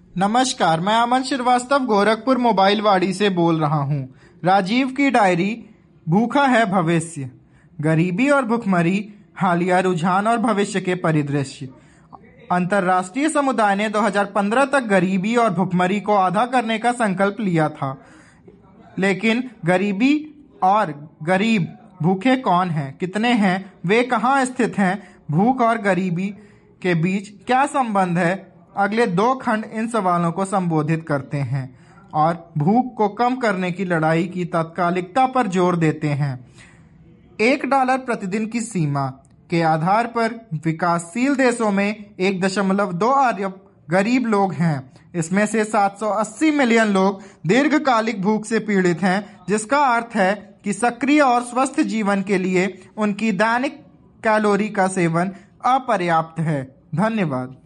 नमस्कार, मैं अमन श्रीवास्तव गोरखपुर मोबाइल वाड़ी से बोल रहा हूँ। राजीव की डायरी, भूखा है भविष्य, गरीबी और भुखमरी, हालिया रुझान और भविष्य के परिदृश्य। अंतर्राष्ट्रीय समुदाय ने 2015 तक गरीबी और भुखमरी को आधा करने का संकल्प लिया था, लेकिन गरीबी और गरीब भूखे कौन हैं, कितने हैं, वे कहाँ स्थित हैं, भूख और गरीबी के बीच क्या संबंध है? अगले 2 खंड इन सवालों को संबोधित करते हैं और भूख को कम करने की लड़ाई की तात्कालिकता पर जोर देते हैं। $1 प्रतिदिन की सीमा के आधार पर विकासशील देशों में 1.2 अरब गरीब लोग हैं। इसमें से 780 मिलियन लोग दीर्घकालिक भूख से पीड़ित हैं, जिसका अर्थ है कि सक्रिय और स्वस्थ जीवन के लिए उनकी दैनिक कैलोरी का सेवन अपर्याप्त है। धन्यवाद।